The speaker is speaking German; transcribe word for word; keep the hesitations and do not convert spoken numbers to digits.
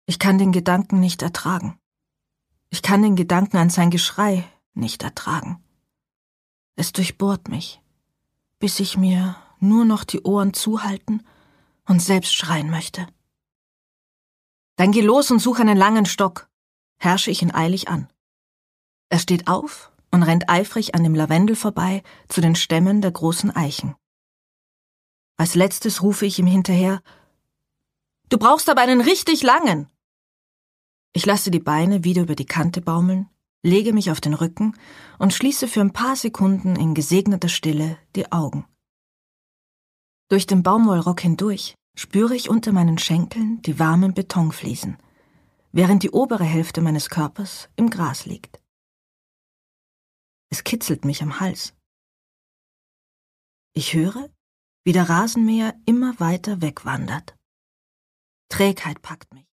Ich kann den Gedanken nicht ertragen. Ich kann den Gedanken an sein Geschrei nicht ertragen. Es durchbohrt mich, bis ich mir nur noch die Ohren zuhalten und selbst schreien möchte. Dann geh los und such einen langen Stock, herrsche ich ihn eilig an. Er steht auf und rennt eifrig an dem Lavendel vorbei zu den Stämmen der großen Eichen. Als letztes rufe ich ihm hinterher: »Du brauchst aber einen richtig langen!« Ich lasse die Beine wieder über die Kante baumeln, lege mich auf den Rücken und schließe für ein paar Sekunden in gesegneter Stille die Augen. Durch den Baumwollrock hindurch spüre ich unter meinen Schenkeln die warmen Betonfliesen, während die obere Hälfte meines Körpers im Gras liegt. Es kitzelt mich am Hals. Ich höre, wie der Rasenmäher immer weiter wegwandert. Trägheit packt mich.